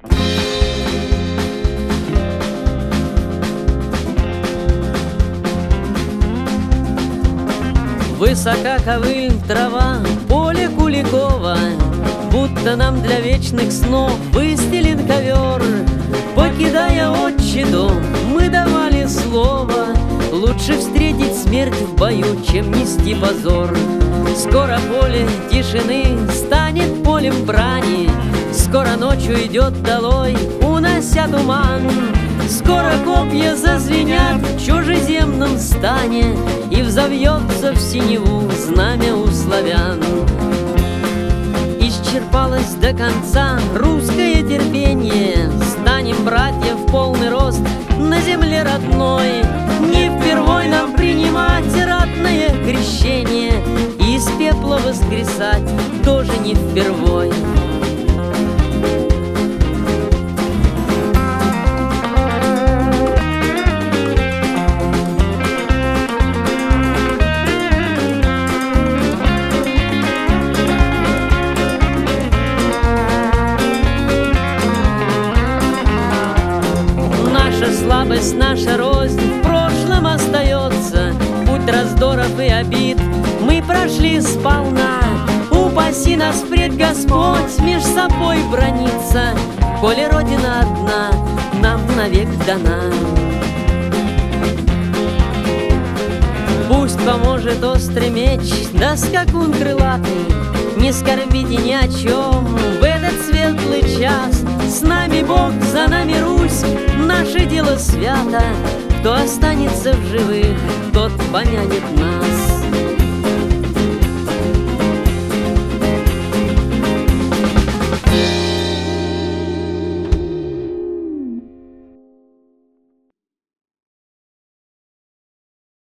Высока ковыль, трава, поле Куликова, будто нам для вечных снов выстелен ковер. Покидая отчий дом, мы давали слово: лучше встретить смерть в бою, чем нести позор. Скоро поле тишины станет полем брани, скоро ночь уйдет долой, унося туман. Скоро копья зазвенят в чужеземном стане, и взовьется в синеву знамя у славян. Исчерпалось до конца русское терпение, станем, братья, в полный рост на земле родной. Не впервой нам принимать ратное крещение, и из пепла воскресать тоже не впервой. Слабость наша рознь в прошлом остается, путь раздоров и обид мы прошли сполна. Упаси нас впредь, Господь, меж собой браниться, коли Родина одна нам навек дана. Пусть поможет острый меч, да скакун крылатый, не скорбите ни о чем в этот светлый час. С нами Бог, за нами Русь, наше дело свято. Кто останется в живых, тот помянет нас.